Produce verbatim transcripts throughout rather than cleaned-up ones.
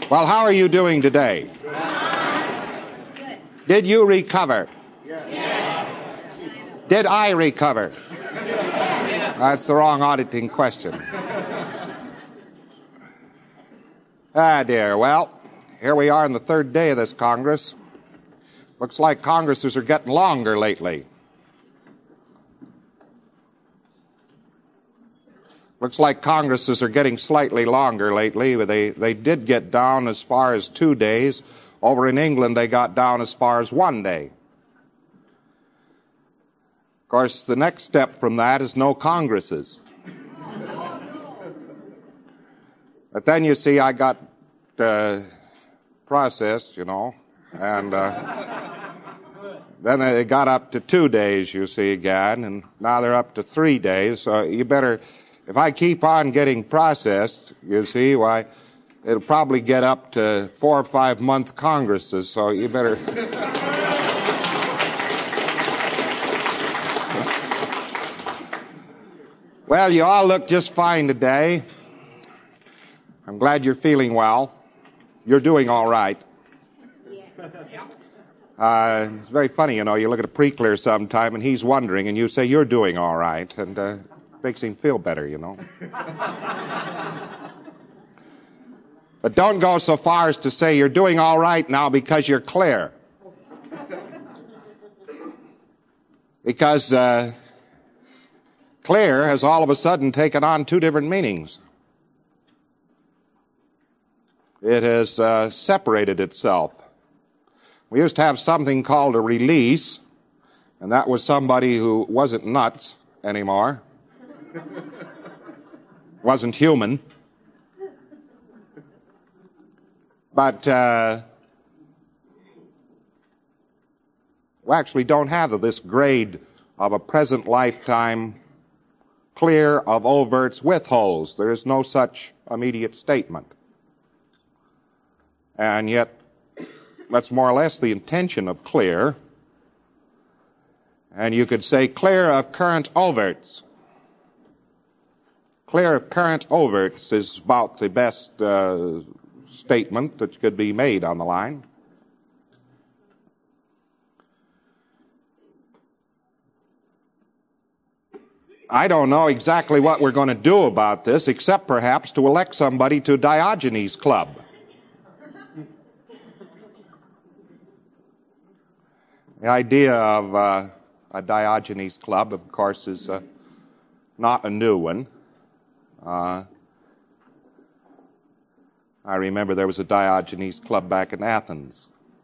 Well, how are you doing today? Did you recover? Did I recover? That's the wrong auditing question. Ah, dear. Well, here we are on the third day of this Congress. Looks like Congresses are getting longer lately. Looks like Congresses are getting slightly longer lately. But they, they did get down as far as two days. Over in England, they got down as far as one day. Of course, the next step from that is no Congresses. But then, you see, I got uh, processed, you know, and uh, then they got up to two days, you see, again, and now they're up to three days. So you better, if I keep on getting processed, you see, why, it'll probably get up to four or five month Congresses, so you better... Well, you all look just fine today. I'm glad you're feeling well. You're doing all right. Uh, it's very funny, you know, you look at a pre-clear sometime and he's wondering and you say you're doing all right, and uh, makes him feel better, you know. But don't go so far as to say you're doing all right now because you're clear. Because uh, clear has all of a sudden taken on two different meanings. It has uh, separated itself. We used to have something called a release, and that was somebody who wasn't nuts anymore, wasn't human. But uh, we actually don't have this grade of a present lifetime clear of overts with holes. There is no such immediate statement. And yet, that's more or less the intention of clear. And you could say clear of current overts. Clear of current overts is about the best uh, statement that could be made on the line. I don't know exactly what we're going to do about this, except perhaps to elect somebody to Diogenes Club. The idea of uh, a Diogenes Club, of course, is uh, not a new one. Uh, I remember there was a Diogenes Club back in Athens.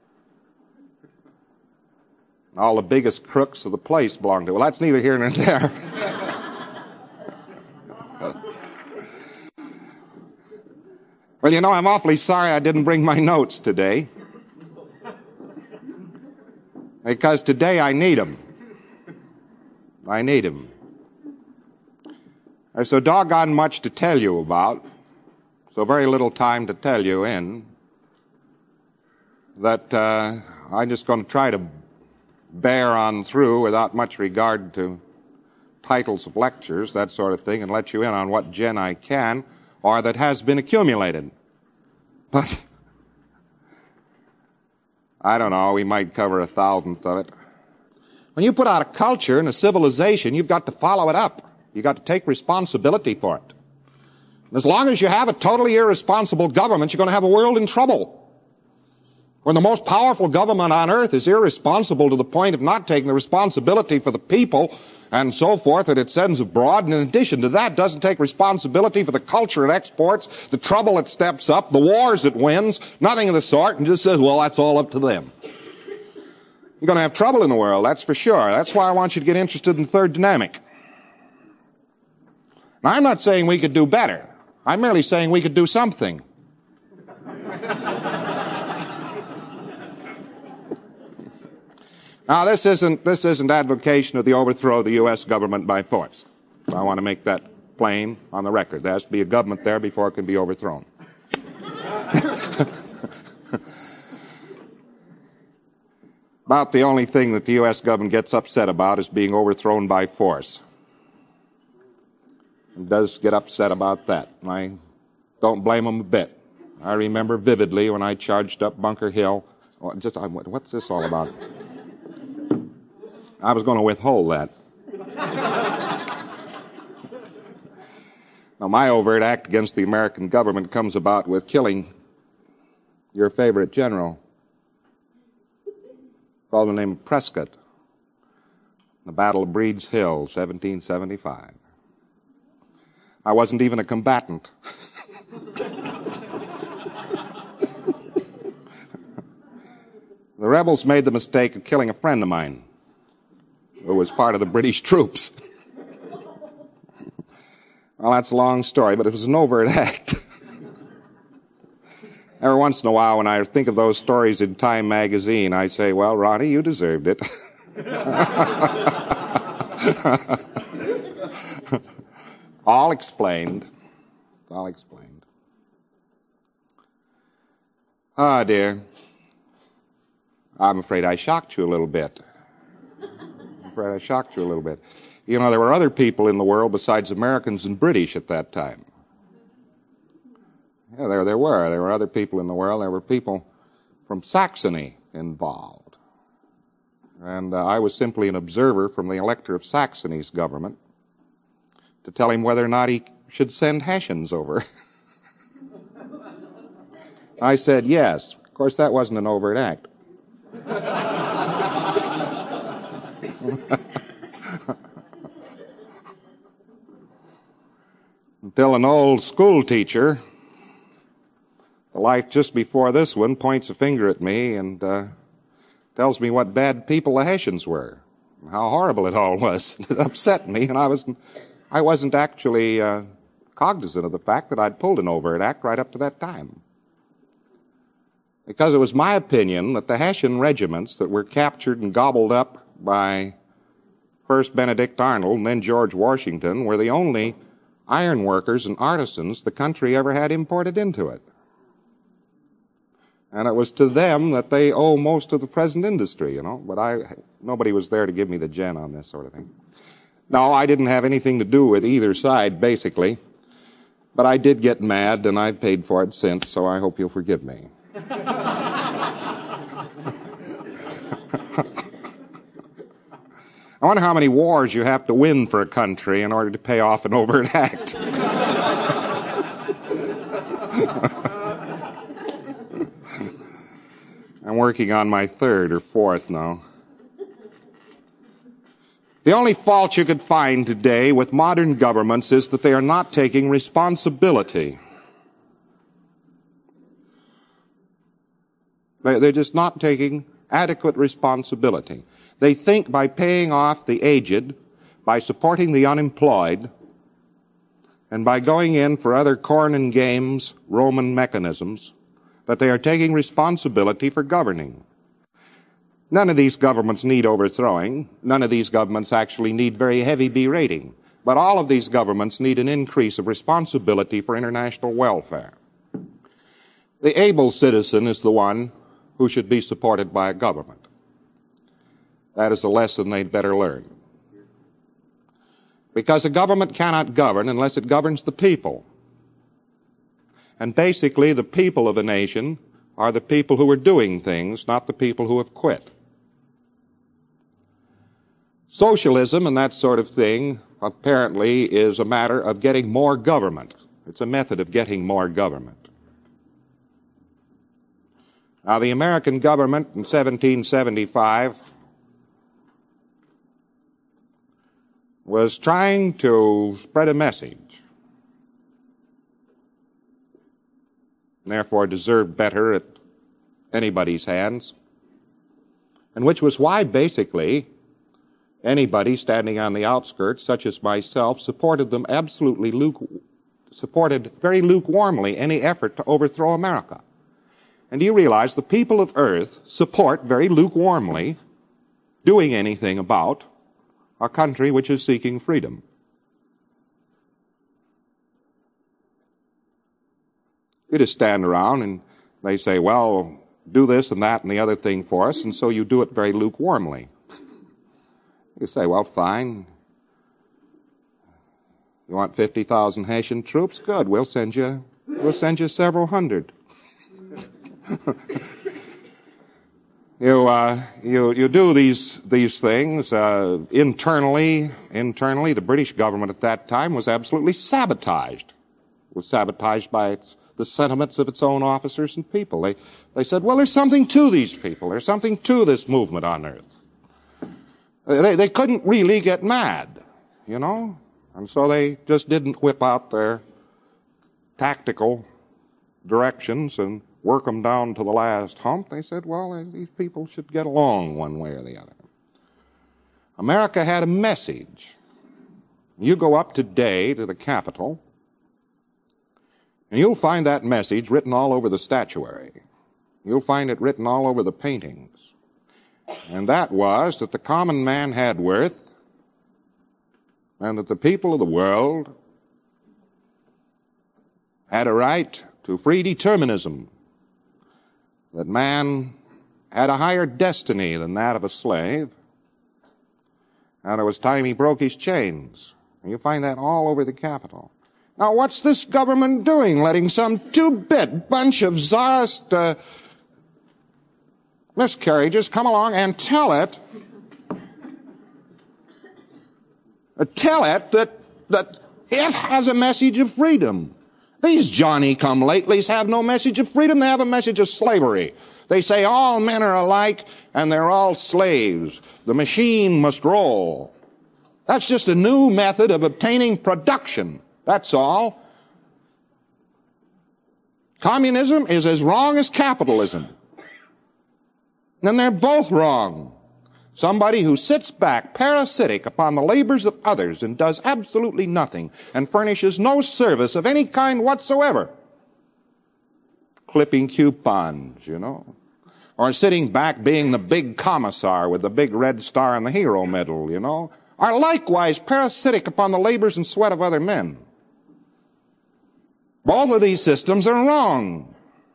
All the biggest crooks of the place belonged to it. Well, that's neither here nor there. Well, you know, I'm awfully sorry I didn't bring my notes today. Because today I need them. I need them. There's so doggone much to tell you about, so very little time to tell you in, that uh, I'm just going to try to bear on through without much regard to titles of lectures, that sort of thing, and let you in on what gen I can, or that has been accumulated. But I don't know, we might cover a thousandth of it. When you put out a culture and a civilization, you've got to follow it up. You've got to take responsibility for it. And as long as you have a totally irresponsible government, you're going to have a world in trouble. When the most powerful government on earth is irresponsible to the point of not taking the responsibility for the people and so forth that it sends abroad, and in addition to that doesn't take responsibility for the culture it exports, the trouble it steps up, the wars it wins, nothing of the sort, and just says, well, that's all up to them. You're going to have trouble in the world, that's for sure. That's why I want you to get interested in the third dynamic. Now, I'm not saying we could do better. I'm merely saying we could do something. Now, this isn't, this isn't advocation of the overthrow of the U S government by force. I want to make that plain on the record. There has to be a government there before it can be overthrown. About the only thing that the U S government gets upset about is being overthrown by force. It does get upset about that. I don't blame them a bit. I remember vividly when I charged up Bunker Hill. Oh, just, I, what's this all about? I was going to withhold that. Now, my overt act against the American government comes about with killing your favorite general, called the name of Prescott, the Battle of Breed's Hill, seventeen seventy-five. I wasn't even a combatant. The rebels made the mistake of killing a friend of mine who was part of the British troops. Well, that's a long story, but it was an overt act. Every once in a while, when I think of those stories in Time magazine, I say, well, Ronnie, you deserved it. All explained. All explained. Ah, dear. I'm afraid I shocked you a little bit. I'm afraid I shocked you a little bit. You know, there were other people in the world besides Americans and British at that time. Yeah, there, there were. There were other people in the world. There were people from Saxony involved. And uh, I was simply an observer from the Elector of Saxony's government to tell him whether or not he should send Hessians over. I said yes. Of course, that wasn't an overt act. Until an old school teacher, the life just before this one, points a finger at me and uh, tells me what bad people the Hessians were, how horrible it all was. It upset me, and I wasn't, I wasn't actually uh, cognizant of the fact that I'd pulled an overt act right up to that time. Because it was my opinion that the Hessian regiments that were captured and gobbled up by first Benedict Arnold and then George Washington were the only iron workers and artisans the country ever had imported into it. And it was to them that they owe most of the present industry, you know. But I, nobody was there to give me the gen on this sort of thing. No, I didn't have anything to do with either side, basically. But I did get mad, and I've paid for it since, so I hope you'll forgive me. I wonder how many wars you have to win for a country in order to pay off an overt act. I'm working on my third or fourth now. The only fault you could find today with modern governments is that they are not taking responsibility. They're just not taking adequate responsibility. They think by paying off the aged, by supporting the unemployed, and by going in for other corn and games Roman mechanisms, that they are taking responsibility for governing. None of these governments need overthrowing. None of these governments actually need very heavy berating. But all of these governments need an increase of responsibility for international welfare. The able citizen is the one who should be supported by a government. That is a lesson they'd better learn. Because a government cannot govern unless it governs the people. And basically, the people of a nation are the people who are doing things, not the people who have quit. Socialism and that sort of thing apparently is a matter of getting more government. It's a method of getting more government. Now, the American government in seventeen seventy-five was trying to spread a message, and therefore deserved better at anybody's hands, and which was why, basically, anybody standing on the outskirts, such as myself, supported them absolutely luke- supported very lukewarmly any effort to overthrow America. And do you realize the people of Earth support very lukewarmly doing anything about a country which is seeking freedom? You just stand around and they say, well, do this and that and the other thing for us, and so you do it very lukewarmly. You say, well, fine. You want fifty thousand Haitian troops? Good, we'll send you, we'll send you several hundred. You, uh, you, you do these, these things, uh, internally, internally, the British government at that time was absolutely sabotaged. It was sabotaged by its, the sentiments of its own officers and people. They, they said, well, there's something to these people. There's something to this movement on earth. They, they couldn't really get mad, you know? And so they just didn't whip out their tactical directions and work them down to the last hump. They said, well, these people should get along one way or the other. America had a message. You go up today to the Capitol, and you'll find that message written all over the statuary. You'll find it written all over the paintings. And that was that the common man had worth, and that the people of the world had a right to free determinism, that man had a higher destiny than that of a slave, and it was time he broke his chains. And you find that all over the Capitol. Now, what's this government doing, letting some two-bit bunch of czarist uh, miscarriages come along and tell it, uh, tell it that, that it has a message of freedom? These Johnny-come-latelys have no message of freedom. They have a message of slavery. They say all men are alike and they're all slaves. The machine must roll. That's just a new method of obtaining production. That's all. Communism is as wrong as capitalism. And they're both wrong. Somebody who sits back, parasitic upon the labors of others and does absolutely nothing and furnishes no service of any kind whatsoever. Clipping coupons, you know. Or sitting back being the big commissar with the big red star and the hero medal, you know. Are likewise parasitic upon the labors and sweat of other men. Both of these systems are wrong.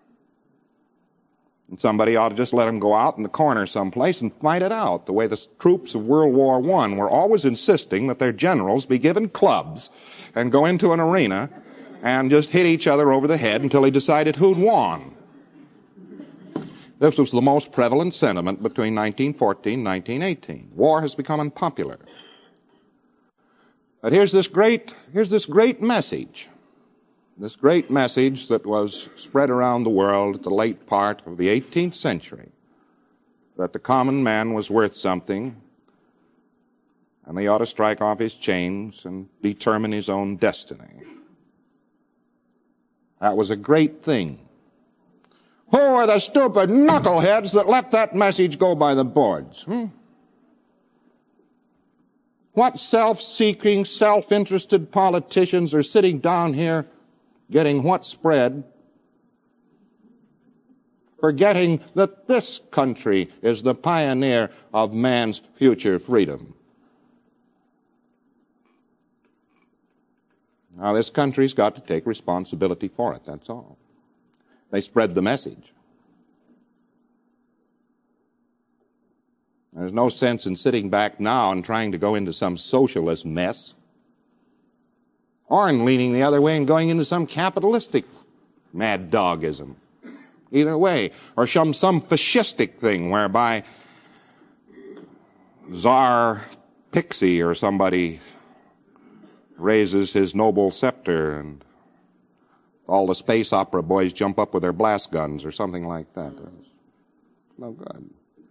And somebody ought to just let them go out in the corner someplace and fight it out, the way the troops of World War One were always insisting that their generals be given clubs and go into an arena and just hit each other over the head until they decided who'd won. This was the most prevalent sentiment between nineteen fourteen and nineteen eighteen. War has become unpopular. But here's this great, here's this great message. This great message that was spread around the world at the late part of the eighteenth century, that the common man was worth something, and he ought to strike off his chains and determine his own destiny. That was a great thing. Who are the stupid knuckleheads that let that message go by the boards? Hmm? What self-seeking, self-interested politicians are sitting down here getting what spread, forgetting that this country is the pioneer of man's future freedom? Now, this country's got to take responsibility for it, that's all. They spread the message. There's no sense in sitting back now and trying to go into some socialist mess, or in leaning the other way and going into some capitalistic mad dogism. Either way. Or some, some fascistic thing whereby Tsar Pixie or somebody raises his noble scepter and all the space opera boys jump up with their blast guns or something like that. It's no good.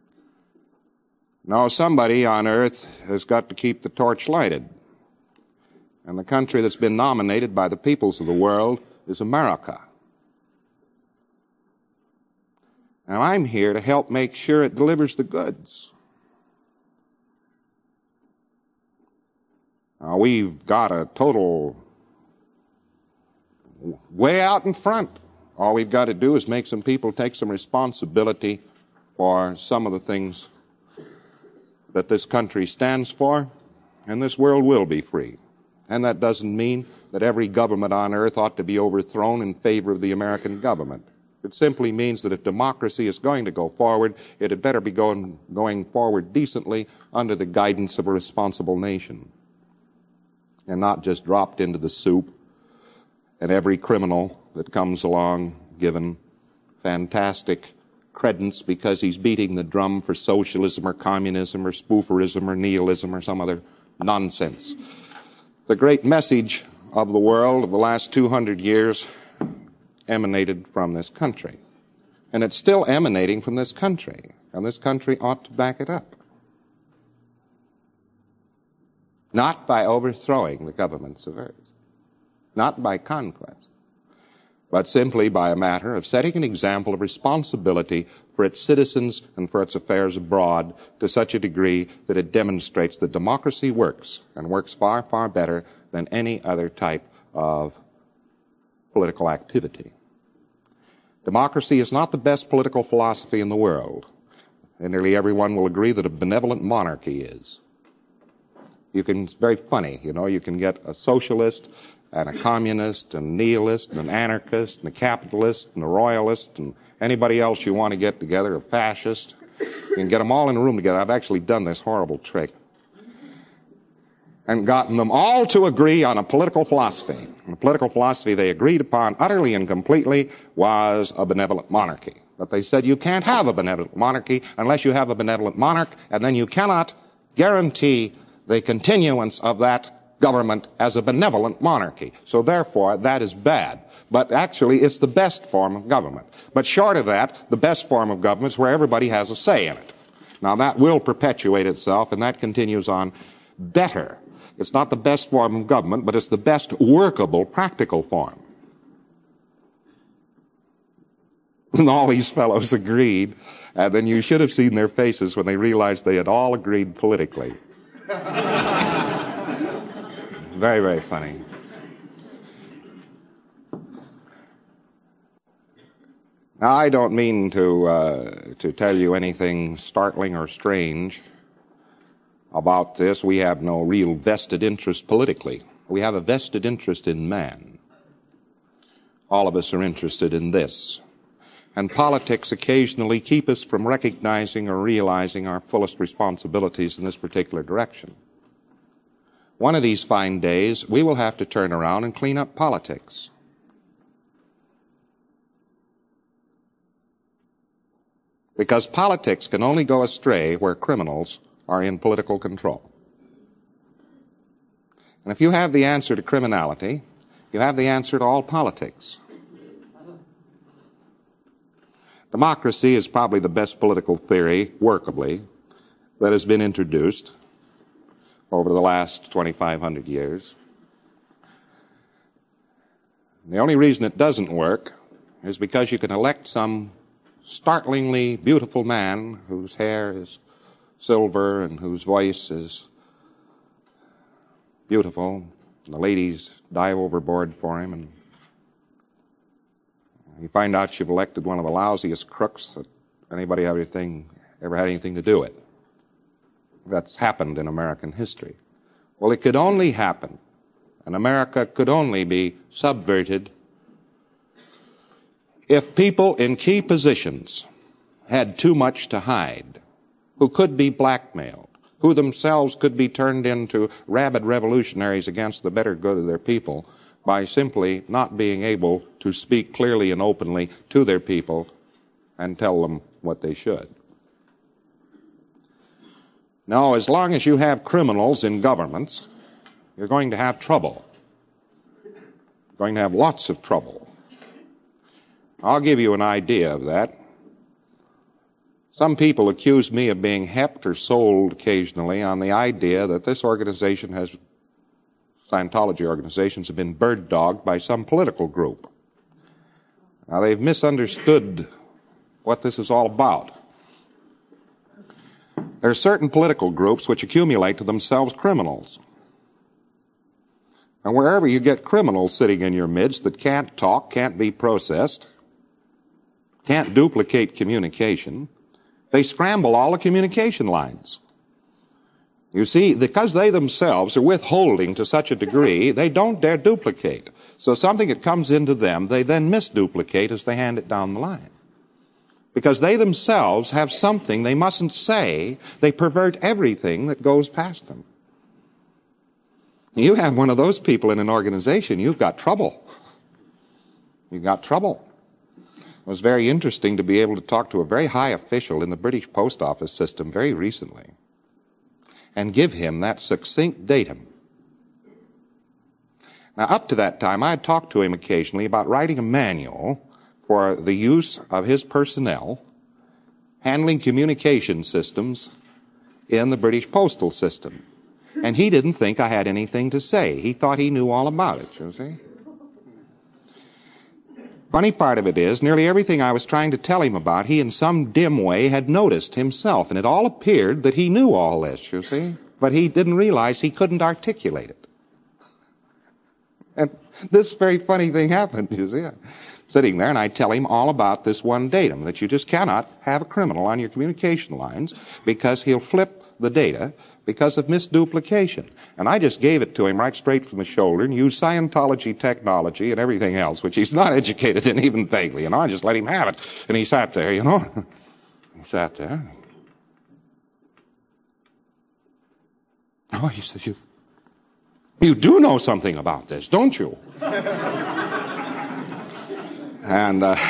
No, somebody on earth has got to keep the torch lighted. And the country that's been nominated by the peoples of the world is America. Now, I'm here to help make sure it delivers the goods. Now, we've got a total way out in front. All we've got to do is make some people take some responsibility for some of the things that this country stands for, and this world will be free. And that doesn't mean that every government on earth ought to be overthrown in favor of the American government. It simply means that if democracy is going to go forward, it had better be going, going forward decently under the guidance of a responsible nation, and not just dropped into the soup and every criminal that comes along given fantastic credence because he's beating the drum for socialism or communism or spooferism or nihilism or some other nonsense. The great message of the world of the last two hundred years emanated from this country. And it's still emanating from this country. And this country ought to back it up. Not by overthrowing the governments of Earth. Not by conquest. But simply by a matter of setting an example of responsibility for its citizens and for its affairs abroad to such a degree that it demonstrates that democracy works, and works far, far better than any other type of political activity. Democracy is not the best political philosophy in the world, and nearly everyone will agree that a benevolent monarchy is. You can, it's very funny, you know, you can get a socialist and a communist and a nihilist and an anarchist and a capitalist and a royalist and anybody else you want to get together, a fascist. You can get them all in a room together. I've actually done this horrible trick. And gotten them all to agree on a political philosophy. And the political philosophy they agreed upon utterly and completely was a benevolent monarchy. But they said you can't have a benevolent monarchy unless you have a benevolent monarch, and then you cannot guarantee the continuance of that government as a benevolent monarchy. So therefore, that is bad. But actually, it's the best form of government. But short of that, the best form of government is where everybody has a say in it. Now, that will perpetuate itself, and that continues on better. It's not the best form of government, but it's the best workable, practical form. And all these fellows agreed, and then you should have seen their faces when they realized they had all agreed politically. Very, very funny. Now, I don't mean to uh, to tell you anything startling or strange about this. We have no real vested interest politically. We have a vested interest in man. All of us are interested in this. And politics occasionally keep us from recognizing or realizing our fullest responsibilities in this particular direction. One of these fine days, we will have to turn around and clean up politics. Because politics can only go astray where criminals are in political control. And if you have the answer to criminality, you have the answer to all politics. Democracy is probably the best political theory, workably, that has been introduced over the last twenty-five hundred years. And the only reason it doesn't work is because you can elect some startlingly beautiful man whose hair is silver and whose voice is beautiful. And the ladies dive overboard for him, and you find out you've elected one of the lousiest crooks that anybody ever, anything, ever had anything to do with. That's happened in American history. Well, it could only happen, and America could only be subverted if people in key positions had too much to hide, who could be blackmailed, who themselves could be turned into rabid revolutionaries against the better good of their people by simply not being able to speak clearly and openly to their people and tell them what they should. Now, as long as you have criminals in governments, you're going to have trouble. You're going to have lots of trouble. I'll give you an idea of that. Some people accuse me of being hepped or sold occasionally on the idea that this organization has, Scientology organizations have been bird-dogged by some political group. Now, they've misunderstood what this is all about. There are certain political groups which accumulate to themselves criminals. And wherever you get criminals sitting in your midst that can't talk, can't be processed, can't duplicate communication, they scramble all the communication lines. You see, because they themselves are withholding to such a degree, they don't dare duplicate. So something that comes into them, they then misduplicate as they hand it down the line. Because they themselves have something they mustn't say, they pervert everything that goes past them. You have one of those people in an organization, you've got trouble. You've got trouble. was very interesting to be able to talk to a very high official in the British post office system very recently and give him that succinct datum. Now, up to that time, I had talked to him occasionally about writing a manual for the use of his personnel handling communication systems in the British postal system. And he didn't think I had anything to say. He thought he knew all about it, you see. Funny part of it is, nearly everything I was trying to tell him about, he in some dim way had noticed himself, and it all appeared that he knew all this, you see. But he didn't realize he couldn't articulate it. And this very funny thing happened, you see. I'm sitting there, and I tell him all about this one datum, that you just cannot have a criminal on your communication lines because he'll flip the data because of misduplication. And I just gave it to him right straight from the shoulder and used Scientology technology and everything else, which he's not educated in even vaguely. You know, I just let him have it. And he sat there, you know. He sat there. Oh, he says, you, you do know something about this, don't you? And uh,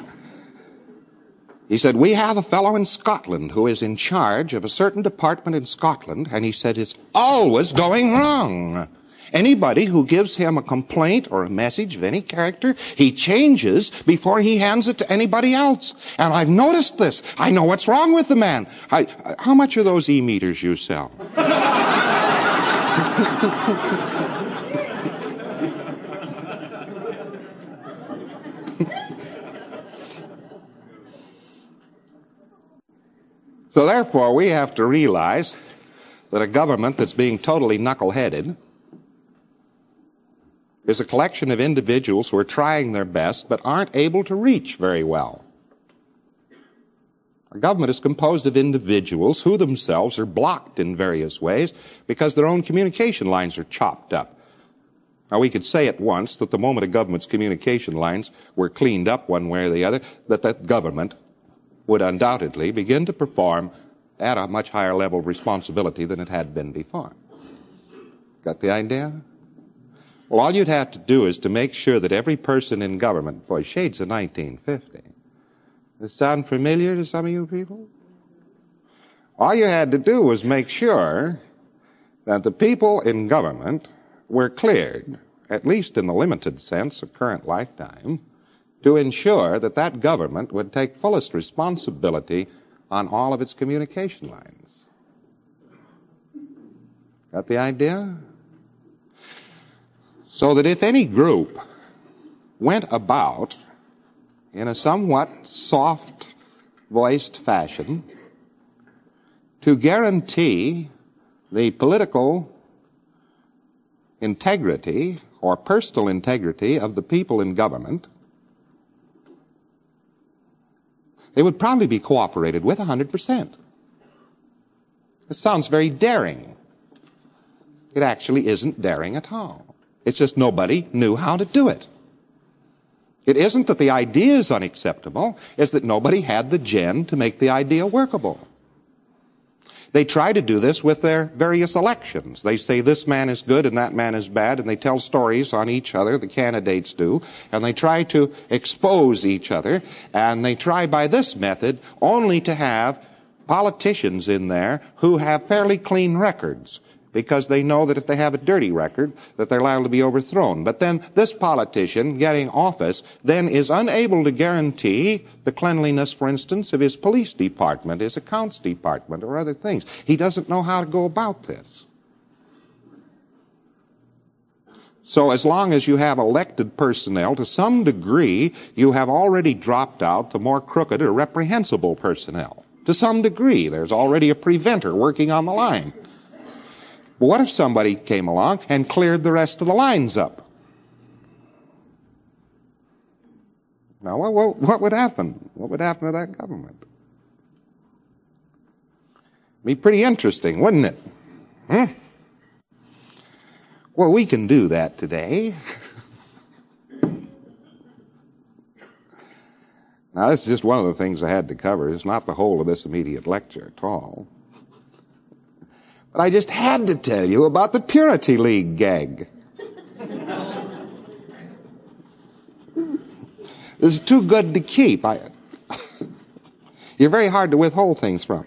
he said, we have a fellow in Scotland who is in charge of a certain department in Scotland, and he said it's always going wrong. Anybody who gives him a complaint or a message of any character, he changes before he hands it to anybody else. And I've noticed this. I know what's wrong with the man. I, how much are those e-meters you sell? So therefore, we have to realize that a government that's being totally knuckle-headed is a collection of individuals who are trying their best but aren't able to reach very well. A government is composed of individuals who themselves are blocked in various ways because their own communication lines are chopped up. Now, we could say at once that the moment a government's communication lines were cleaned up one way or the other, that that government would undoubtedly begin to perform at a much higher level of responsibility than it had been before. Got the idea? Well, all you'd have to do is to make sure that every person in government, boy, shades of nineteen fifty. Does this sound familiar to some of you people? All you had to do was make sure that the people in government were cleared, at least in the limited sense of current lifetime, to ensure that that government would take fullest responsibility on all of its communication lines. Got the idea? So that if any group went about in a somewhat soft-voiced fashion to guarantee the political integrity or personal integrity of the people in government, they would probably be cooperated with one hundred percent. It sounds very daring. It actually isn't daring at all. It's just nobody knew how to do it. It isn't that the idea is unacceptable, it's that nobody had the gen to make the idea workable. They try to do this with their various elections. They say this man is good and that man is bad, and they tell stories on each other, the candidates do, and they try to expose each other, and they try by this method only to have politicians in there who have fairly clean records, because they know that if they have a dirty record, that they're liable to be overthrown. But then this politician getting office then is unable to guarantee the cleanliness, for instance, of his police department, his accounts department, or other things. He doesn't know how to go about this. So as long as you have elected personnel, to some degree, you have already dropped out the more crooked or reprehensible personnel. To some degree, there's already a preventer working on the line. But what if somebody came along and cleared the rest of the lines up? Now, what, what, what would happen? What would happen to that government? Be pretty interesting, wouldn't it? Hmm? Well, we can do that today. Now, this is just one of the things I had to cover. It's not the whole of this immediate lecture at all. But I just had to tell you about the Purity League gag. This is too good to keep. I, you're very hard to withhold things from.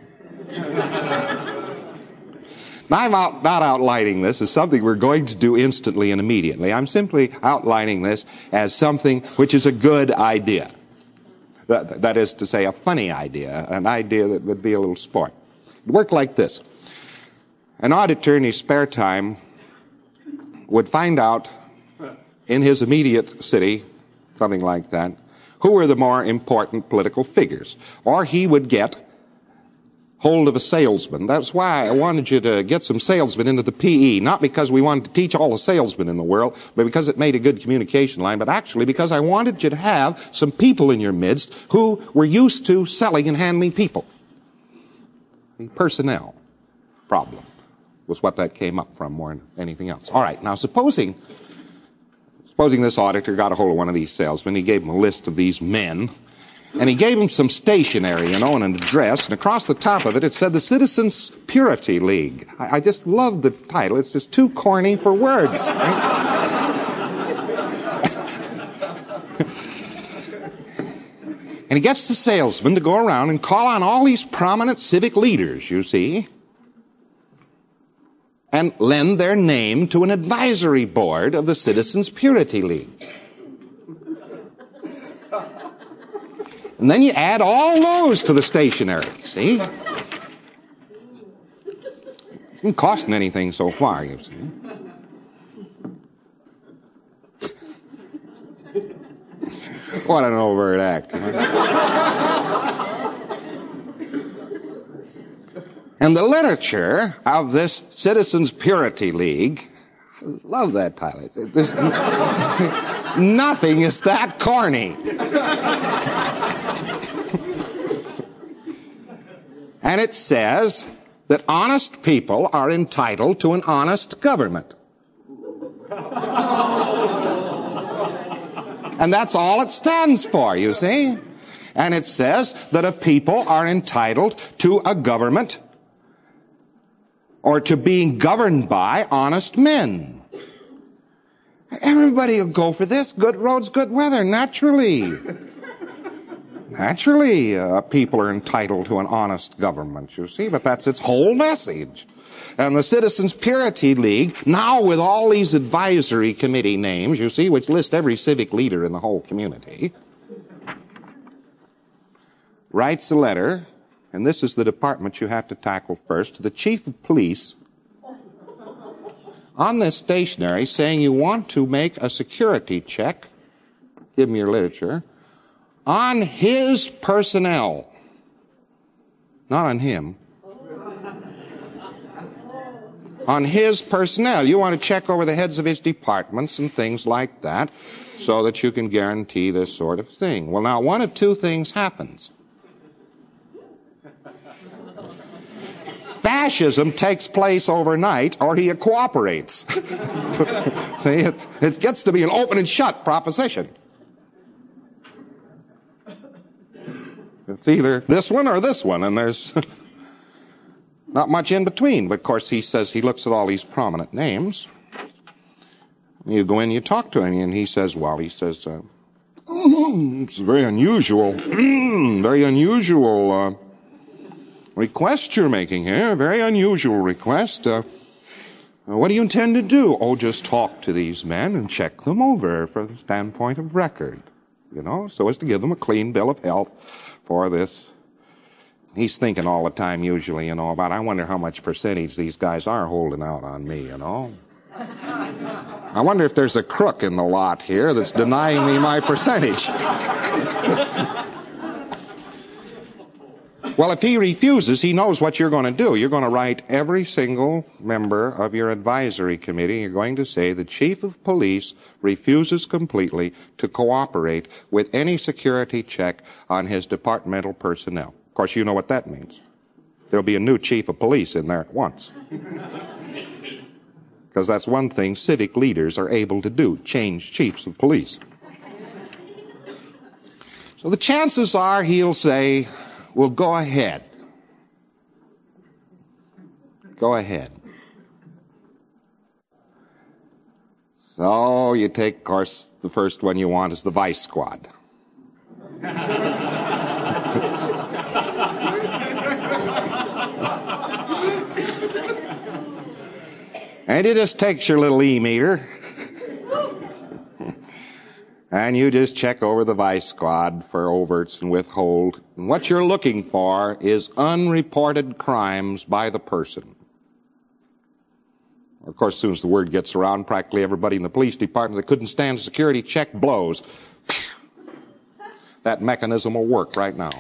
Now, I'm out, not outlining this as something we're going to do instantly and immediately. I'm simply outlining this as something which is a good idea. That, that is to say, a funny idea, an idea that would be a little sport. It worked like this. An auditor in his spare time would find out in his immediate city, something like that, who were the more important political figures. Or he would get hold of a salesman. That's why I wanted you to get some salesmen into the P E, not because we wanted to teach all the salesmen in the world, but because it made a good communication line, but actually because I wanted you to have some people in your midst who were used to selling and handling people. The personnel problem was what that came up from more than anything else. All right, now supposing, supposing this auditor got a hold of one of these salesmen, he gave him a list of these men, and he gave him some stationery, you know, and an address, and across the top of it, it said the Citizens Purity League. I, I just love the title. It's just too corny for words. And he gets the salesman to go around and call on all these prominent civic leaders, you see, and lend their name to an advisory board of the Citizens Purity League. And then you add all those to the stationery, see? It isn't costing anything so far, you see. What an overt act. Huh? And the literature of this Citizens Purity League, I love that title. There's nothing is that corny. And it says that honest people are entitled to an honest government. And that's all it stands for, you see. And it says that if people are entitled to a government or to being governed by honest men. Everybody will go for this. Good roads, good weather, naturally. Naturally, uh, people are entitled to an honest government, you see, but that's its whole message. And the Citizens Purity League, now with all these advisory committee names, you see, which list every civic leader in the whole community, writes a letter, and this is the department you have to tackle first, to the chief of police on this stationery saying you want to make a security check, give me your literature, on his personnel, not on him. On his personnel. You want to check over the heads of his departments and things like that so that you can guarantee this sort of thing. Well, now, one of two things happens. Fascism takes place overnight, or he cooperates. See, it, it gets to be an open and shut proposition. It's either this one or this one, and there's not much in between. But, of course, he says he looks at all these prominent names. You go in, you talk to him, and he says, well, he says, uh, oh, it's very unusual, very unusual uh, request you're making here, very unusual request. Uh, what do you intend to do? Oh, just talk to these men and check them over from the standpoint of record, you know, so as to give them a clean bill of health for this. He's thinking all the time, usually, you know, about, I wonder how much percentage these guys are holding out on me, you know. I wonder if there's a crook in the lot here that's denying me my percentage. Well, if he refuses, he knows what you're going to do. You're going to write every single member of your advisory committee. You're going to say the chief of police refuses completely to cooperate with any security check on his departmental personnel. Of course, you know what that means. There'll be a new chief of police in there at once. Because that's one thing civic leaders are able to do, change chiefs of police. So the chances are he'll say, well, go ahead. Go ahead. So you take, of course, the first one you want is the vice squad. And you just take your little e-meter and you just check over the vice squad for overts and withhold. And what you're looking for is unreported crimes by the person. Of course, as soon as the word gets around, practically everybody in the police department that couldn't stand a security check blows. That mechanism will work right now.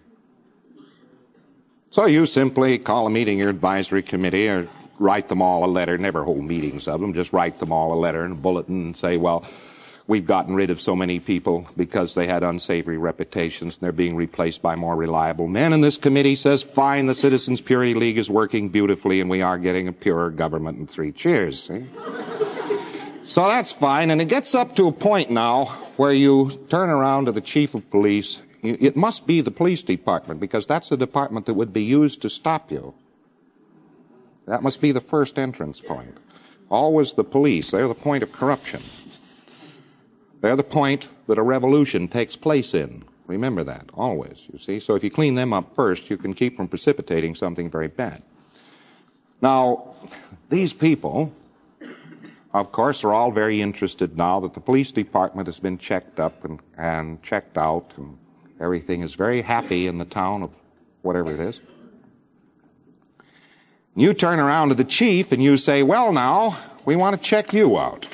So you simply call a meeting of your advisory committee or write them all a letter. Never hold meetings of them. Just write them all a letter and a bulletin and say, well, we've gotten rid of so many people because they had unsavory reputations and they're being replaced by more reliable men. And this committee says, fine, the Citizens Purity League is working beautifully and we are getting a purer government in three cheers. See? So that's fine. And it gets up to a point now where you turn around to the chief of police. It must be the police department because that's the department that would be used to stop you. That must be the first entrance point. Always the police. They're the point of corruption. They're the point that a revolution takes place in. Remember that, always, you see. So if you clean them up first, you can keep from precipitating something very bad. Now, these people, of course, are all very interested now that the police department has been checked up and, and checked out, and everything is very happy in the town of whatever it is. You turn around to the chief and you say, well, now, we want to check you out.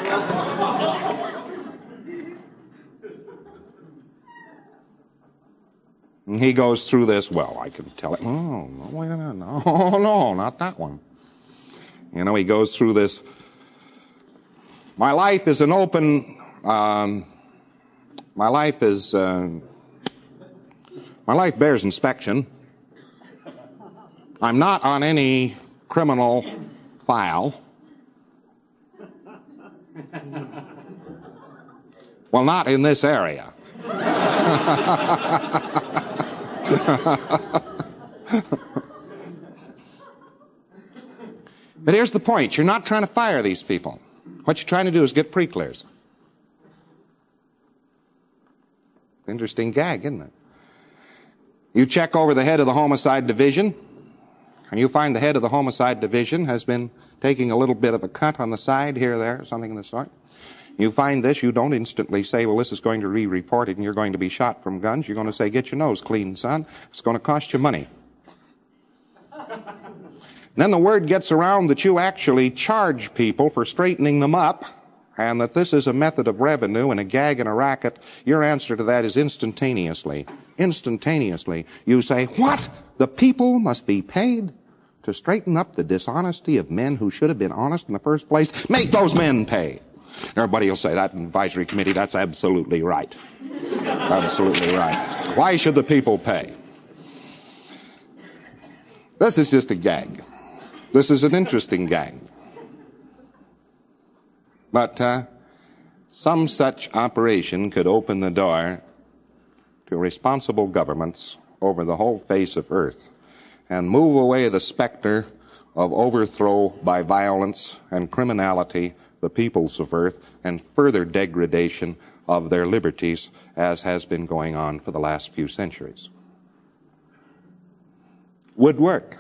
And he goes through this, well, I can tell it. Oh, no, wait a minute. No, no, not that one. You know, he goes through this. My life is an open, um, my life is, uh, my life bears inspection. I'm not on any criminal file. Well, not in this area. But here's the point. You're not trying to fire these people. What you're trying to do is get pre-clears. Interesting gag, isn't it? You check over the head of the homicide division, and you find the head of the homicide division has been taking a little bit of a cut on the side here, there, something of the sort. You find this, you don't instantly say, well, this is going to be reported and you're going to be shot from guns. You're going to say, get your nose clean, son. It's going to cost you money. Then the word gets around that you actually charge people for straightening them up and that this is a method of revenue and a gag and a racket. Your answer to that is instantaneously. Instantaneously. You say, what? The people must be paid to straighten up the dishonesty of men who should have been honest in the first place? Make those men pay. Everybody will say that in advisory committee, that's absolutely right. Absolutely right. Why should the people pay? This is just a gag. This is an interesting gag. But uh, some such operation could open the door to responsible governments over the whole face of earth and move away the specter of overthrow by violence and criminality the peoples of earth, and further degradation of their liberties, as has been going on for the last few centuries. Would work.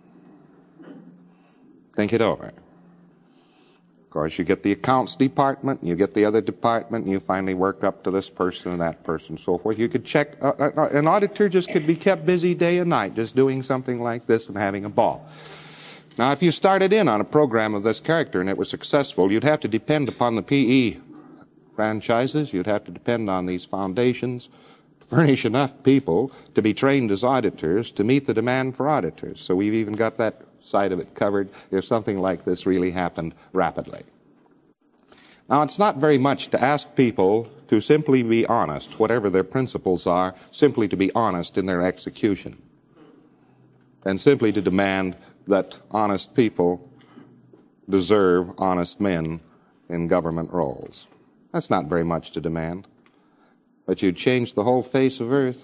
Think it over. Of course, you get the accounts department, you get the other department, and you finally work up to this person and that person, and so forth. You could check, uh, uh, an auditor just could be kept busy day and night, just doing something like this and having a ball. Now, if you started in on a program of this character and it was successful, you'd have to depend upon the P E franchises. You'd have to depend on these foundations to furnish enough people to be trained as auditors to meet the demand for auditors. So we've even got that side of it covered if something like this really happened rapidly. Now, it's not very much to ask people to simply be honest, whatever their principles are, simply to be honest in their execution, and simply to demand that honest people deserve honest men in government roles. That's not very much to demand. But you'd change the whole face of earth.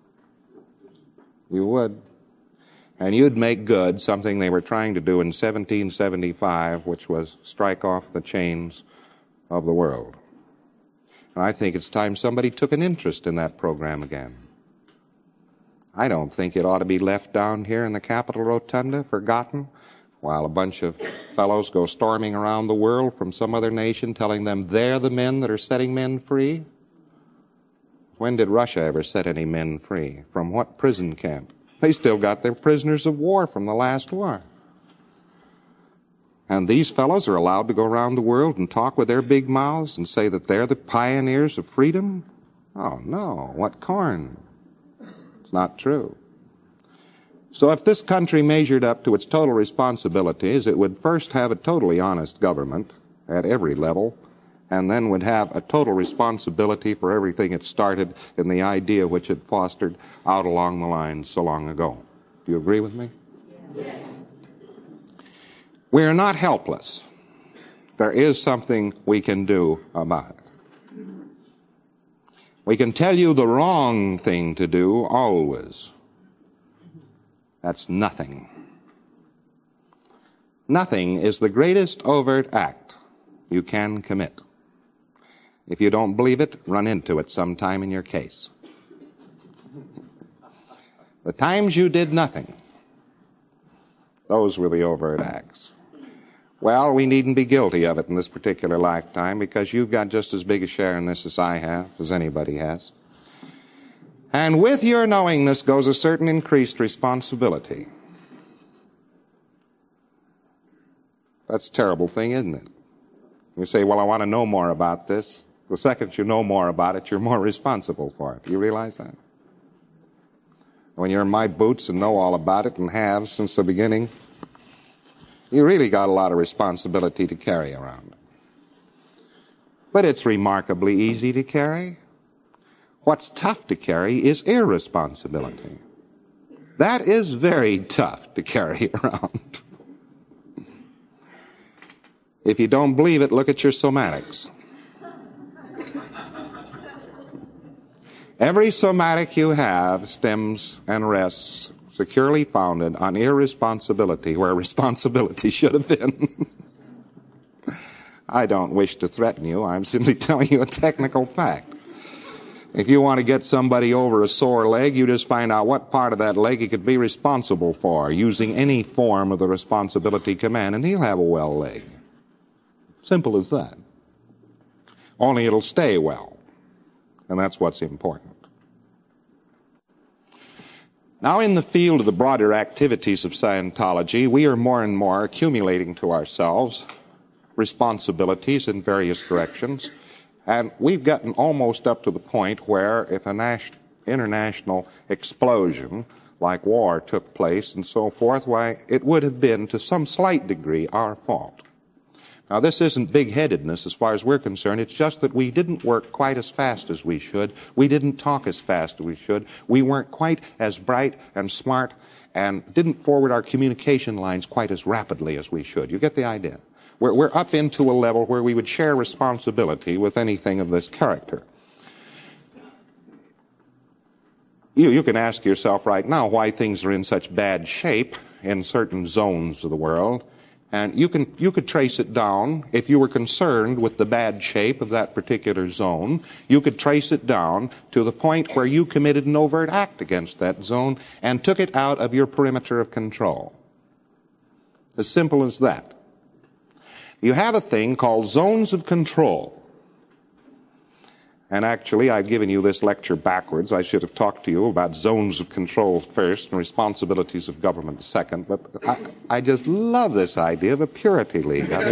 You would. And you'd make good something they were trying to do in seventeen seventy-five, which was strike off the chains of the world. And I think it's time somebody took an interest in that program again. I don't think it ought to be left down here in the Capitol Rotunda, forgotten, while a bunch of fellows go storming around the world from some other nation telling them they're the men that are setting men free? When did Russia ever set any men free? From what prison camp? They still got their prisoners of war from the last war. And these fellows are allowed to go around the world and talk with their big mouths and say that they're the pioneers of freedom? Oh, no. What corn? It's not true. So if this country measured up to its total responsibilities, it would first have a totally honest government at every level, and then would have a total responsibility for everything it started in the idea which it fostered out along the lines so long ago. Do you agree with me? Yes. We are not helpless. There is something we can do about it. We can tell you the wrong thing to do always. That's nothing. Nothing is the greatest overt act you can commit. If you don't believe it, run into it sometime in your case. The times you did nothing, those were the overt acts. Well, we needn't be guilty of it in this particular lifetime because you've got just as big a share in this as I have, as anybody has. And with your knowingness goes a certain increased responsibility. That's a terrible thing, isn't it? You say, well, I want to know more about this. The second you know more about it, you're more responsible for it. Do you realize that? When you're in my boots and know all about it and have since the beginning, you really got a lot of responsibility to carry around. But it's remarkably easy to carry. What's tough to carry is irresponsibility. That is very tough to carry around. If you don't believe it, look at your somatics. Every somatic you have stems and rests securely founded on irresponsibility where responsibility should have been. I don't wish to threaten you. I'm simply telling you a technical fact. If you want to get somebody over a sore leg, you just find out what part of that leg he could be responsible for using any form of the responsibility command, and he'll have a well leg. Simple as that. Only it'll stay well. And that's what's important. Now, in the field of the broader activities of Scientology, we are more and more accumulating to ourselves responsibilities in various directions. And we've gotten almost up to the point where if a national, international explosion like war took place and so forth, why, it would have been to some slight degree our fault. Now, this isn't big-headedness as far as we're concerned. It's just that we didn't work quite as fast as we should. We didn't talk as fast as we should. We weren't quite as bright and smart and didn't forward our communication lines quite as rapidly as we should. You get the idea? We're, we're up into a level where we would share responsibility with anything of this character. You, you can ask yourself right now why things are in such bad shape in certain zones of the world. And you can you could trace it down, if you were concerned with the bad shape of that particular zone, you could trace it down to the point where you committed an overt act against that zone and took it out of your perimeter of control. As simple as that. You have a thing called zones of control. And actually, I've given you this lecture backwards. I should have talked to you about zones of control first and responsibilities of government second. But I, I just love this idea of a purity league. I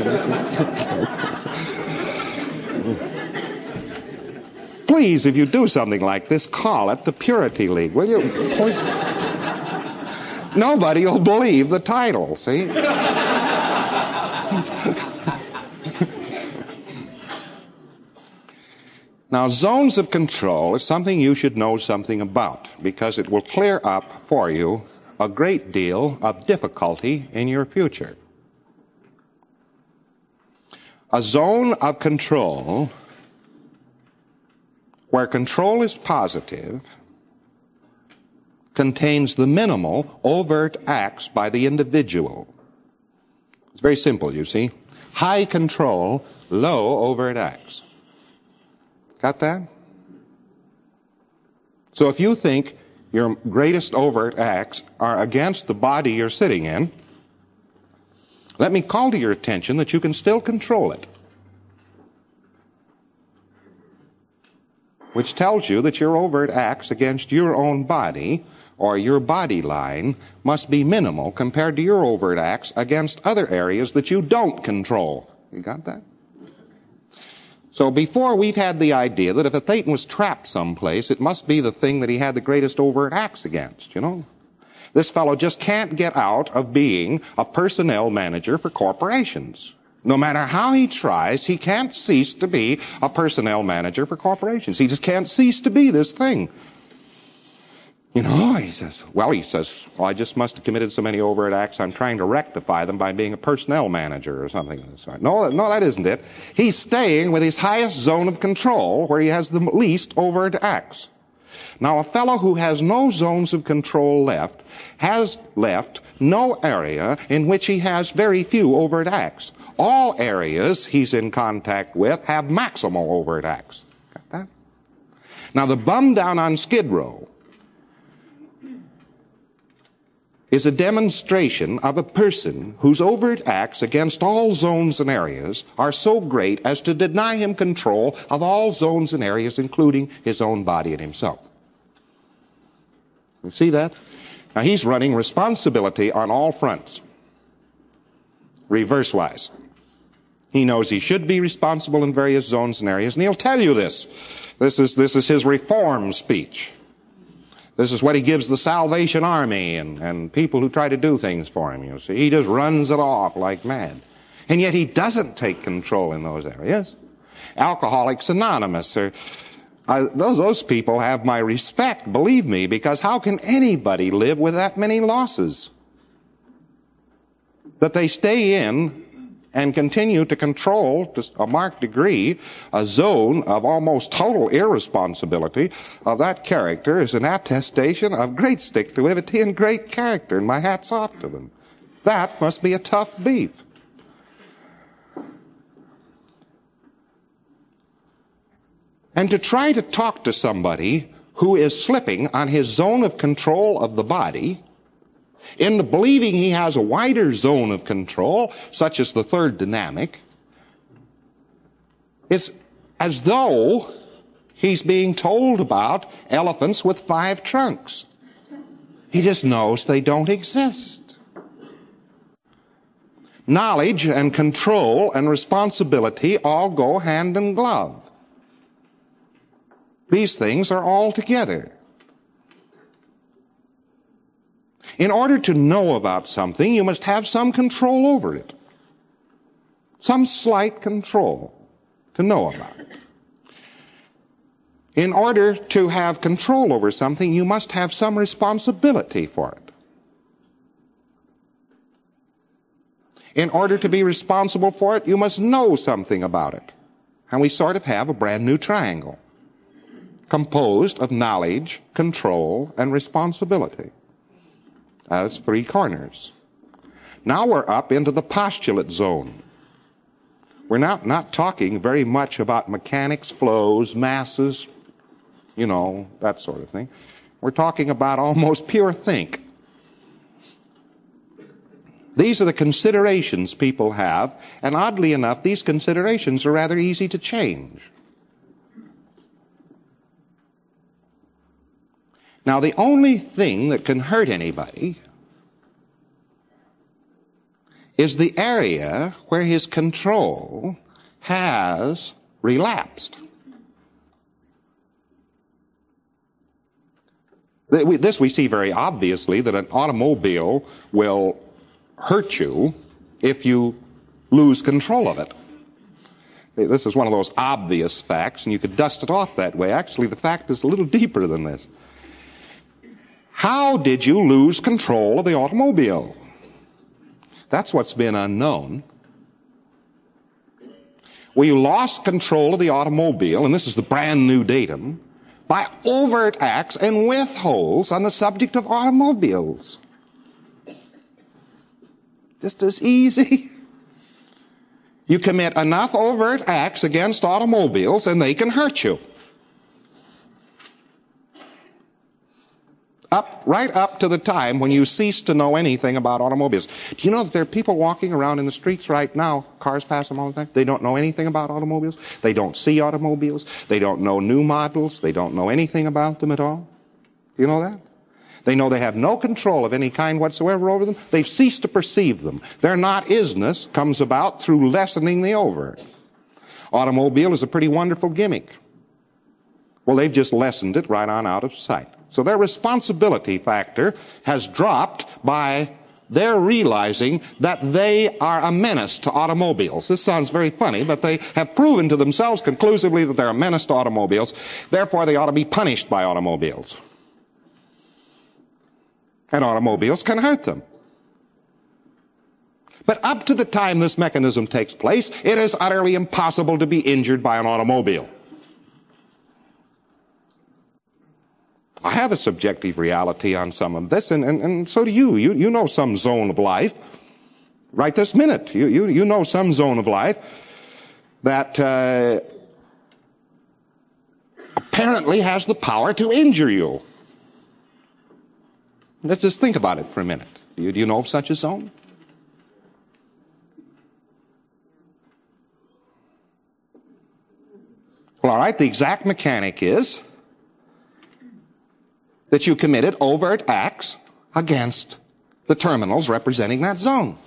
mean, please, if you do something like this, call it the Purity League, will you? Please. Nobody will believe the title, see? Now, zones of control is something you should know something about because it will clear up for you a great deal of difficulty in your future. A zone of control where control is positive contains the minimal overt acts by the individual. It's very simple, you see. High control, low overt acts. Got that? So if you think your greatest overt acts are against the body you're sitting in, let me call to your attention that you can still control it. Which tells you that your overt acts against your own body or your body line must be minimal compared to your overt acts against other areas that you don't control. You got that? So before, we've had the idea that if a Thetan was trapped someplace, it must be the thing that he had the greatest overt acts against, you know? This fellow just can't get out of being a personnel manager for corporations. No matter how he tries, he can't cease to be a personnel manager for corporations. He just can't cease to be this thing. You know, he says, well, he says, well, I just must have committed so many overt acts, I'm trying to rectify them by being a personnel manager or something of the sort. No, no, that isn't it. He's staying with his highest zone of control where he has the least overt acts. Now, a fellow who has no zones of control left has left no area in which he has very few overt acts. All areas he's in contact with have maximal overt acts. Got that? Now, the bum down on Skid Row is a demonstration of a person whose overt acts against all zones and areas are so great as to deny him control of all zones and areas, including his own body and himself. You see that? Now, he's running responsibility on all fronts, reverse-wise. He knows he should be responsible in various zones and areas, and he'll tell you this. This is, this is his reform speech. This is what he gives the Salvation Army and, and people who try to do things for him, you see. He just runs it off like mad. And yet he doesn't take control in those areas. Alcoholics Anonymous, are, uh, those, those people have my respect, believe me, because how can anybody live with that many losses? That they stay in and continue to control, to a marked degree, a zone of almost total irresponsibility of that character is an attestation of great stick-to-ivity and great character, and my hat's off to them. That must be a tough beef. And to try to talk to somebody who is slipping on his zone of control of the body, in believing he has a wider zone of control, such as the third dynamic, it's as though he's being told about elephants with five trunks. He just knows they don't exist. Knowledge and control and responsibility all go hand in glove. These things are all together. In order to know about something, you must have some control over it. Some slight control to know about it. In order to have control over something, you must have some responsibility for it. In order to be responsible for it, you must know something about it. And we sort of have a brand new triangle composed of knowledge, control, and responsibility. As three corners. Now we're up into the postulate zone. We're not, not talking very much about mechanics, flows, masses, you know, that sort of thing. We're talking about almost pure think. These are the considerations people have, and oddly enough, these considerations are rather easy to change. Now, the only thing that can hurt anybody is the area where his control has relapsed. This we see very obviously, that an automobile will hurt you if you lose control of it. This is one of those obvious facts, and you could dust it off that way. Actually, the fact is a little deeper than this. How did you lose control of the automobile? That's what's been unknown. We lost control of the automobile, and this is the brand new datum, by overt acts and withholds on the subject of automobiles. Just as easy. You commit enough overt acts against automobiles and they can hurt you. up, right up to the time when you cease to know anything about automobiles. Do you know that there are people walking around in the streets right now, cars pass them all the time, they don't know anything about automobiles, they don't see automobiles, they don't know new models, they don't know anything about them at all? Do you know that? They know they have no control of any kind whatsoever over them. They've ceased to perceive them. Their not-isness comes about through lessening the over. Automobile is a pretty wonderful gimmick. Well, they've just lessened it right on out of sight. So their responsibility factor has dropped by their realizing that they are a menace to automobiles. This sounds very funny, but they have proven to themselves conclusively that they're a menace to automobiles. Therefore, they ought to be punished by automobiles. And automobiles can hurt them. But up to the time this mechanism takes place, it is utterly impossible to be injured by an automobile. I have a subjective reality on some of this, and, and, and so do you. you. You know some zone of life right this minute. You, you, you know some zone of life that uh, apparently has the power to injure you. Let's just think about it for a minute. Do you, do you know of such a zone? Well, all right, the exact mechanic is that you committed overt acts against the terminals representing that zone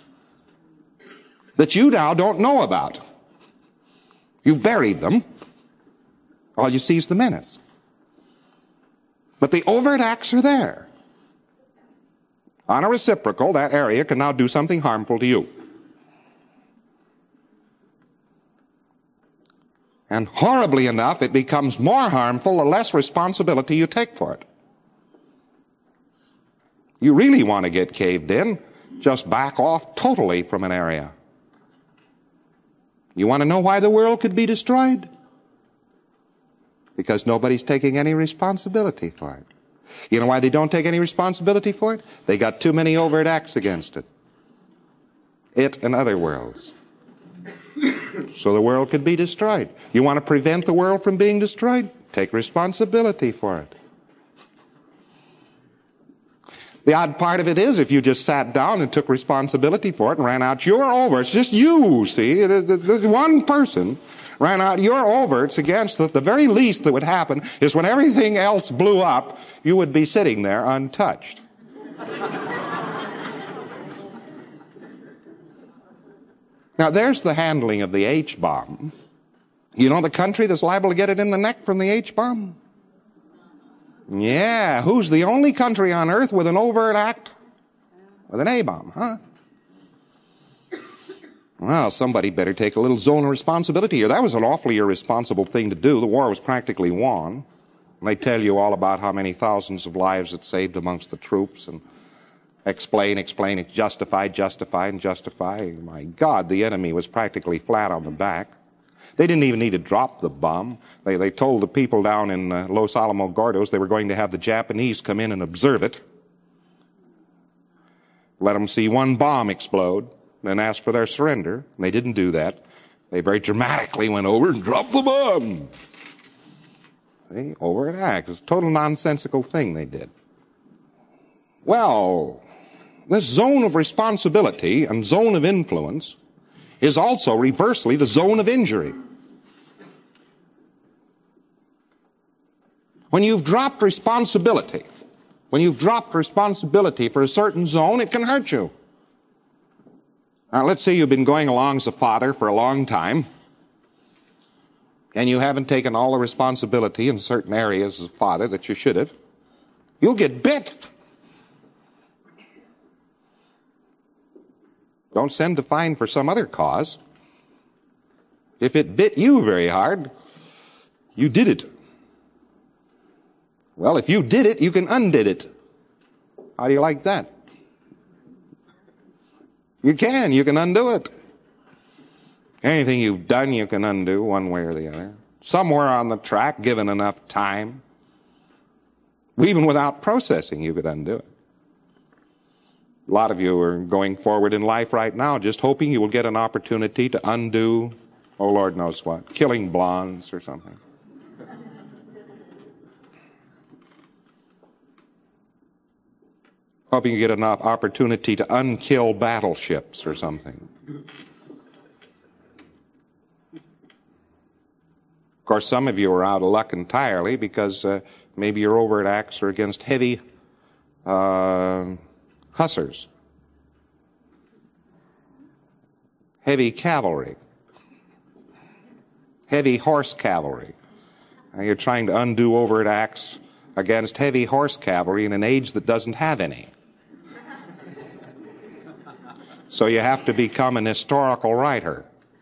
that you now don't know about. You've buried them. All you see is the menace. But the overt acts are there. On a reciprocal, that area can now do something harmful to you. And horribly enough, it becomes more harmful the less responsibility you take for it. You really want to get caved in, just back off totally from an area. You want to know why the world could be destroyed? Because nobody's taking any responsibility for it. You know why they don't take any responsibility for it? They got too many overt acts against it. It and other worlds. So the world could be destroyed. You want to prevent the world from being destroyed? Take responsibility for it. The odd part of it is if you just sat down and took responsibility for it and ran out your overts, just you, see, one person ran out your overts against it, the very least that would happen is when everything else blew up, you would be sitting there untouched. Now, there's the handling of the H-bomb. You know the country that's liable to get it in the neck from the H-bomb? Yeah, who's the only country on earth with an overt act with an A-bomb, huh? Well, somebody better take a little zone of responsibility here. That was an awfully irresponsible thing to do. The war was practically won. And they tell you all about how many thousands of lives it saved amongst the troops and explain, explain, justify, justify, and justify. My God, the enemy was practically flat on the back. They didn't even need to drop the bomb. They, they told the people down in uh, Los Alamos they were going to have the Japanese come in and observe it. Let them see one bomb explode, then ask for their surrender. And they didn't do that. They very dramatically went over and dropped the bomb. See, over an act. It was a total nonsensical thing they did. Well, this zone of responsibility and zone of influence is also reversely the zone of injury. When you've dropped responsibility, when you've dropped responsibility for a certain zone, it can hurt you. Now, let's say you've been going along as a father for a long time, and you haven't taken all the responsibility in certain areas as a father that you should have. You'll get bit. Don't send to fine for some other cause. If it bit you very hard, you did it. Well, if you did it, you can undid it. How do you like that? You can. You can undo it. Anything you've done, you can undo one way or the other. Somewhere on the track, given enough time, even without processing, you could undo it. A lot of you are going forward in life right now just hoping you will get an opportunity to undo, oh, Lord knows what, killing blondes or something. hoping you get an opportunity to unkill battleships or something. Of course, some of you are out of luck entirely because uh, maybe your overt acts are against heavy uh, hussars, heavy cavalry, heavy horse cavalry. Now you're trying to undo overt acts against heavy horse cavalry in an age that doesn't have any. So you have to become an historical writer.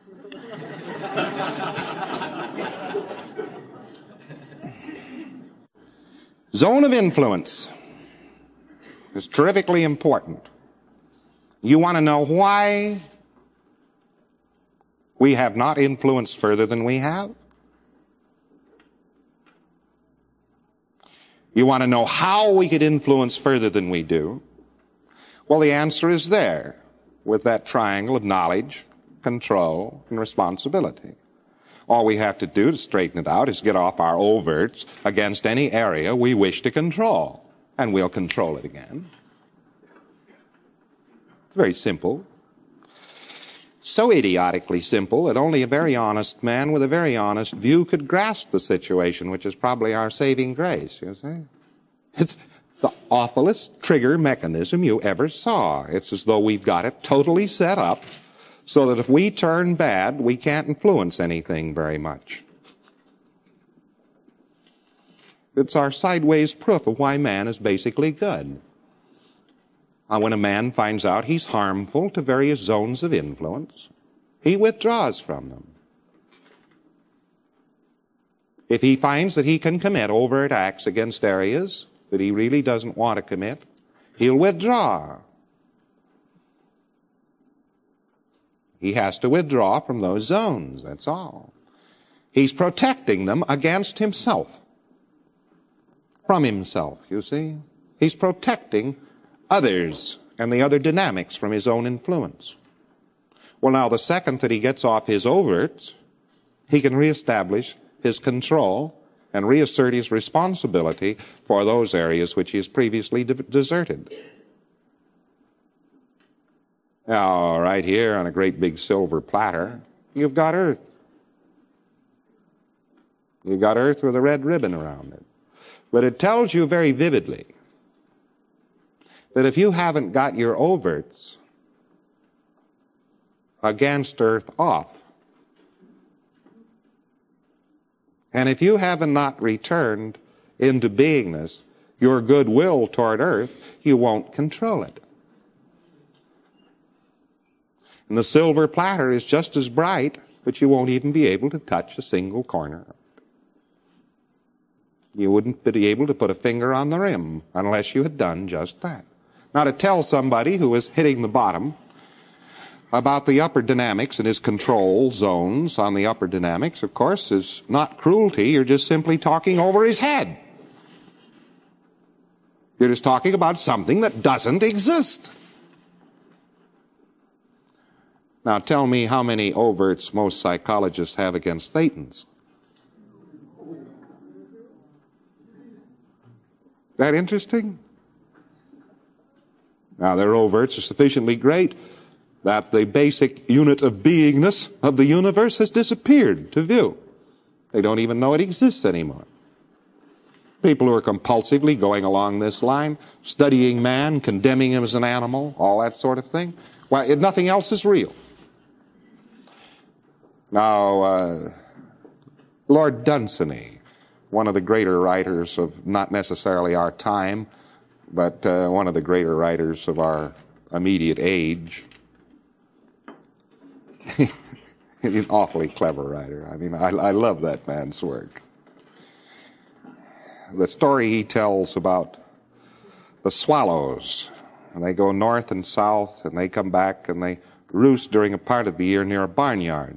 Zone of influence is terrifically important. You want to know why we have not influenced further than we have? You want to know how we could influence further than we do? Well, the answer is there with that triangle of knowledge, control, and responsibility. All we have to do to straighten it out is get off our overts against any area we wish to control, and we'll control it again. It's very simple. So idiotically simple that only a very honest man with a very honest view could grasp the situation, which is probably our saving grace, you see. It's the awfulest trigger mechanism you ever saw. It's as though we've got it totally set up so that if we turn bad, we can't influence anything very much. It's our sideways proof of why man is basically good. Uh, when a man finds out he's harmful to various zones of influence, he withdraws from them. If he finds that he can commit overt acts against areas that he really doesn't want to commit, he'll withdraw. He has to withdraw from those zones, that's all. He's protecting them against himself. From himself, you see. He's protecting others and the other dynamics from his own influence. Well, now, the second that he gets off his overts, he can reestablish his control and reassert his responsibility for those areas which he has previously de- deserted. Now, right here on a great big silver platter, you've got Earth. You've got Earth with a red ribbon around it. But it tells you very vividly that if you haven't got your overts against Earth off, and if you have not returned into beingness your goodwill toward Earth, you won't control it. And the silver platter is just as bright, but you won't even be able to touch a single corner. You wouldn't be able to put a finger on the rim unless you had done just that. Now, to tell somebody who is hitting the bottom about the upper dynamics and his control zones on the upper dynamics, of course, is not cruelty. You're just simply talking over his head. You're just talking about something that doesn't exist. Now, tell me how many overts most psychologists have against Thetans. That interesting? Now, their overts are sufficiently great that the basic unit of beingness of the universe has disappeared to view. They don't even know it exists anymore. People who are compulsively going along this line, studying man, condemning him as an animal, all that sort of thing, well, it, nothing else is real. Now, uh, Lord Dunsany, one of the greater writers of not necessarily our time, but uh, one of the greater writers of our immediate age, he's an awfully clever writer. I mean, I, I love that man's work. The story he tells about the swallows, and they go north and south, and they come back, and they roost during a part of the year near a barnyard.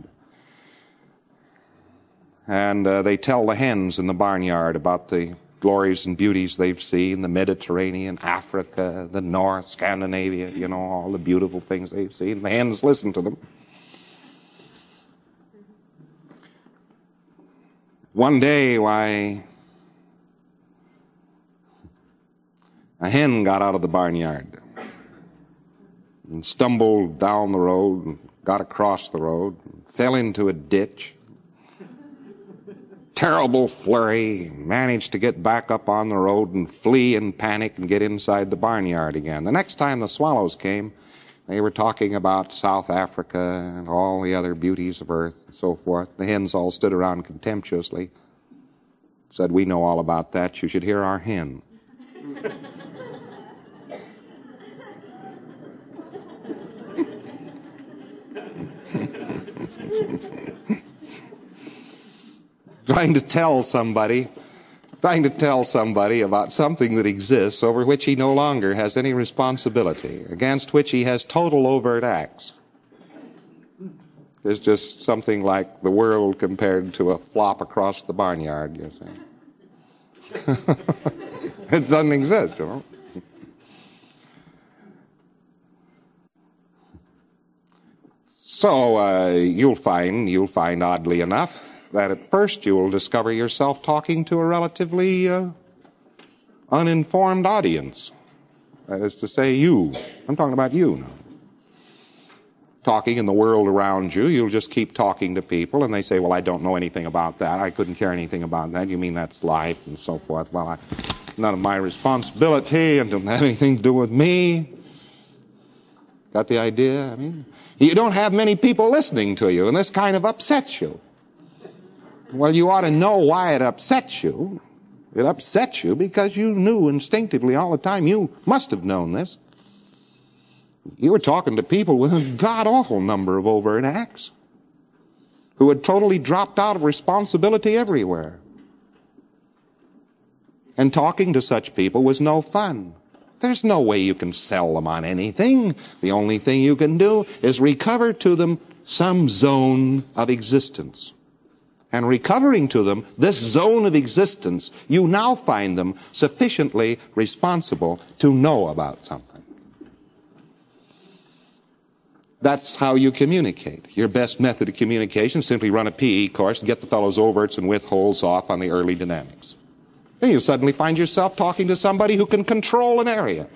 And uh, they tell the hens in the barnyard about the glories and beauties they've seen, the Mediterranean, Africa, the North, Scandinavia, you know, all the beautiful things they've seen. The hens listen to them. One day, why, A hen got out of the barnyard and stumbled down the road and got across the road and fell into a ditch. Terrible flurry, managed to get back up on the road and flee in panic and get inside the barnyard again. The next time the swallows came, they were talking about South Africa and all the other beauties of earth and so forth. The hens all stood around contemptuously, said, "We know all about that. You should hear our hen." Trying to tell somebody, trying to tell somebody about something that exists over which he no longer has any responsibility, against which he has total overt acts. It's just something like the world compared to a flop across the barnyard, you see. It doesn't exist, you know. So uh, you'll find, you'll find, oddly enough, that at first you will discover yourself talking to a relatively uh, uninformed audience. That is to say, you. I'm talking about you now. Talking in the world around you, you'll just keep talking to people, and they say, "Well, I don't know anything about that. I couldn't care anything about that. You mean that's life," and so forth. Well, I, none of my responsibility, and doesn't have anything to do with me. Got the idea? I mean, you don't have many people listening to you, and this kind of upsets you. Well, you ought to know why it upsets you. It upsets you because you knew instinctively all the time. You must have known this. You were talking to people with a god-awful number of overt acts who had totally dropped out of responsibility everywhere. And talking to such people was no fun. There's no way you can sell them on anything. The only thing you can do is recover to them some zone of existence. And recovering to them this zone of existence, you now find them sufficiently responsible to know about something. That's how you communicate. Your best method of communication is simply run a P E course and get the fellow's overts and withholds off on the early dynamics. Then you suddenly find yourself talking to somebody who can control an area.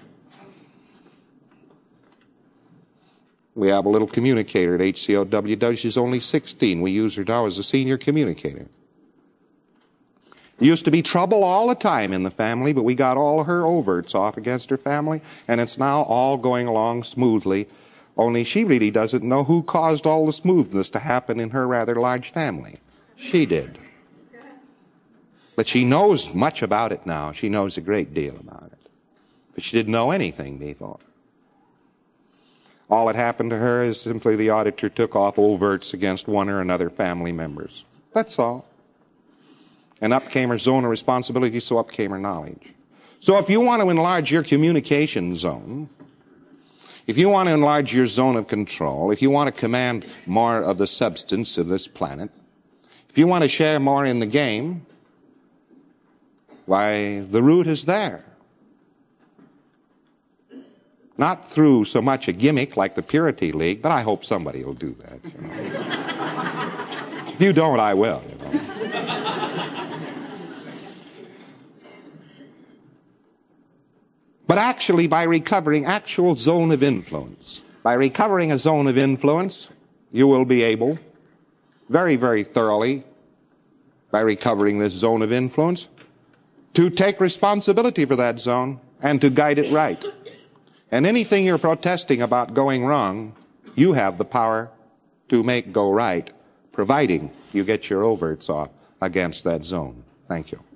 We have a little communicator at H C O W W. She's only sixteen. We use her now as a senior communicator. There used to be trouble all the time in the family, but we got all her overts off against her family, and it's now all going along smoothly. Only she really doesn't know who caused all the smoothness to happen in her rather large family. She did. But she knows much about it now. She knows a great deal about it. But she didn't know anything before. All that happened to her is simply the auditor took off overts against one or another family members. That's all. And up came her zone of responsibility, so up came her knowledge. So if you want to enlarge your communication zone, if you want to enlarge your zone of control, if you want to command more of the substance of this planet, if you want to share more in the game, why, the route is there. Not through so much a gimmick like the Purity League, but I hope somebody will do that. You know. If you don't, I will. You know. But actually, by recovering actual zone of influence, by recovering a zone of influence, you will be able, very, very thoroughly, by recovering this zone of influence, to take responsibility for that zone and to guide it right. And anything you're protesting about going wrong, you have the power to make go right, providing you get your overts off against that zone. Thank you.